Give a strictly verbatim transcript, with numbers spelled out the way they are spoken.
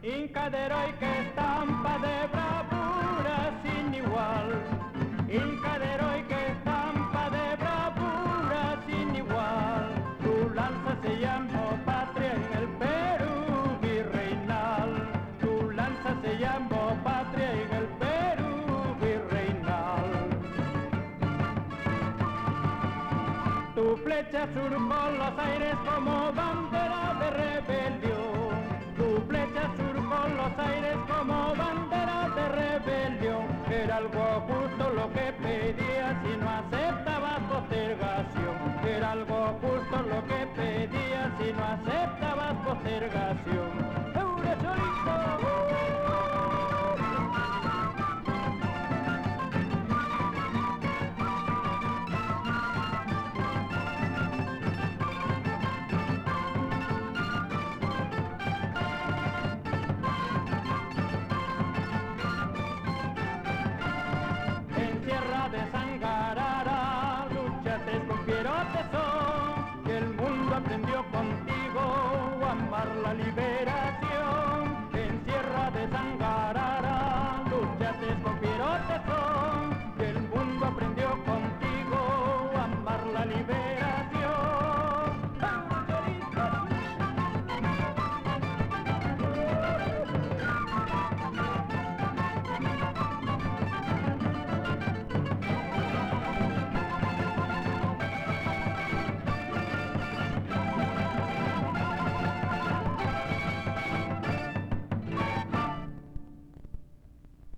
Inca de heroica estampa de bravura sin igual. Inca de heroica estampa de bravura sin igual. Tu lanza se llamó patria en el Perú virreinal. Tu lanza se llamó patria en el Perú virreinal. Tu flecha surcó los aires como bandera de rebelión. Tu flecha surcó los aires como bandera de rebelión. Era algo justo lo que pedías y no aceptabas postergación. Era algo justo lo que pedías y no aceptabas postergación. ¡Eure solito! De Sangarara, luchaste con fiero tesón, que el mundo aprendió contigo a amar la libertad.